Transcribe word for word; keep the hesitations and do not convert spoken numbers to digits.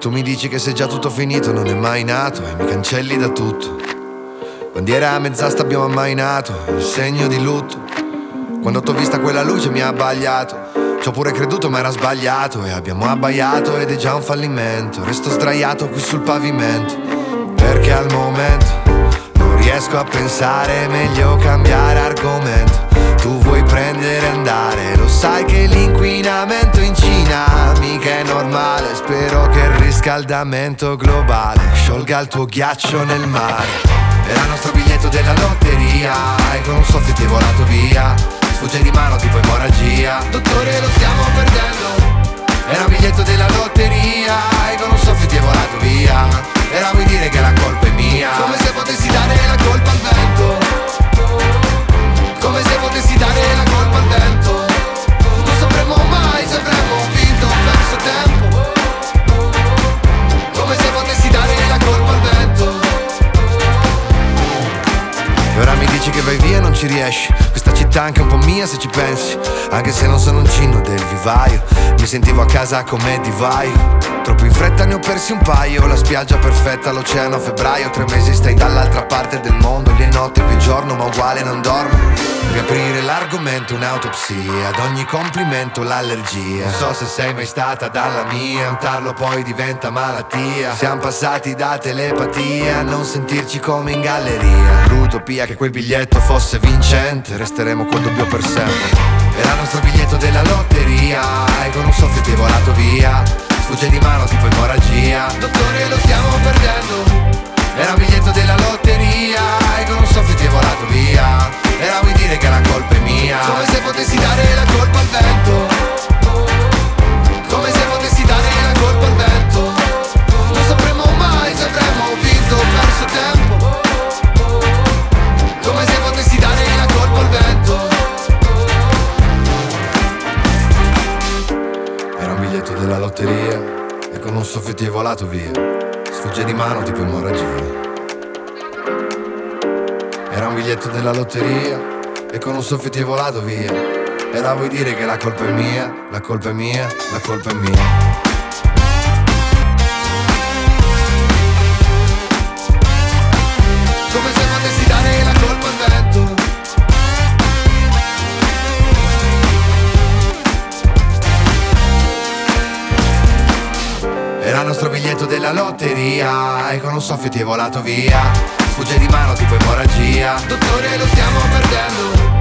Tu mi dici che se già tutto finito non è mai nato e mi cancelli da tutto. Bandiera a mezz'asta abbiamo ammainato, il segno di lutto. Quando t'ho vista quella luce mi ha abbagliato. Ci ho pure creduto ma era sbagliato. E abbiamo abbaiato ed è già un fallimento. Resto sdraiato qui sul pavimento, perché al momento non riesco a pensare, meglio cambiare argomento. Tu vuoi prendere e andare, lo sai che l'inquinamento in Cina mica è normale. Spero che il riscaldamento globale sciolga il tuo ghiaccio nel mare. Era il nostro biglietto della lotteria e con un soffio ti è volato via. Sfugge di mano tipo emorragia. Dottore, lo stiamo perdendo. Era un biglietto della lotteria e con un soffio ti è volato via. Era vuoi dire che la colpa è mia. Come se potessi dare la colpa al vento. Come se potessi dare la colpa al vento. Non sapremo mai se avremo vinto o perso tempo. Come se potessi dare la colpa al vento. E ora mi dici che vai via e non ci riesci. Questa città è anche un po' mia se ci pensi. Anche se non sono un cinno del vivaio, mi sentivo a casa come divaio. Troppo in fretta ne ho persi un paio. La spiaggia perfetta, l'oceano a febbraio. Tre mesi stai dall'altra parte del mondo. Lì è notte, qui è giorno, ma uguale non dormo. Riaprire l'argomento, un'autopsia. Ad ogni complimento l'allergia. Non so se sei mai stata dalla mia. Un tarlo poi diventa malattia. Siamo passati da telepatia a non sentirci come in galleria. L'utopia che quel biglietto fosse vincente. Resteremo col dubbio per sempre. Era il nostro biglietto della lotteria e con un soffio ti è volato via. Sfugge di mano tipo emorragia. Dottore, lo stiamo perdendo. Era un biglietto della lotteria e con un soffio ti è volato via. Era vuoi dire che la colpa è mia. Come se potessi dare la colpa al vento. Come se potessi dare la colpa al vento. Non sapremo mai se avremo vinto o perso tempo. Come se potessi dare la colpa al vento. Era un biglietto della lotteria e con un soffio ti è volato via. Sfugge di mano tipo emorragia. Era un biglietto della lotteria e con un soffio ti è volato via. Era vuoi dire che la colpa è mia, la colpa è mia, la colpa è mia. Come se potessi dare la colpa al vento. Era il nostro biglietto della lotteria e con un soffio ti è volato via. Sfugge di mano tipo emorragia. Dottore, lo stiamo perdendo.